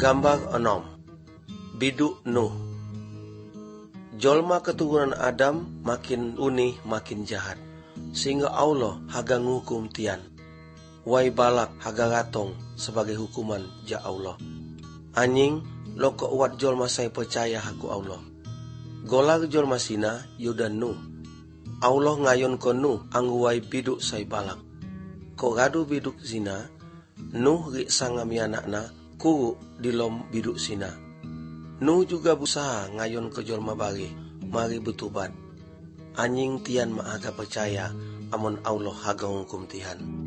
Gambar 6. Biduk Nuh. Jolma keturunan Adam makin unih makin jahat, sehingga Allah haga ngukum tian. Wai balak haga ratong sebagai hukuman ja Allah. Anjing lo keuat jolma saya percaya haku Allah. Golar jolma sina yudan Nuh. Allah ngayon ko Nuh anggu wai biduk saya balak. Ko radu biduk zina, Nuh ri sangami anakna kuru dilom biduk sina. Nuh juga berusaha ngayon ke jolma bari, mari betubat. Anjing tian ma haga percaya, amon Allah haga hukum tihan.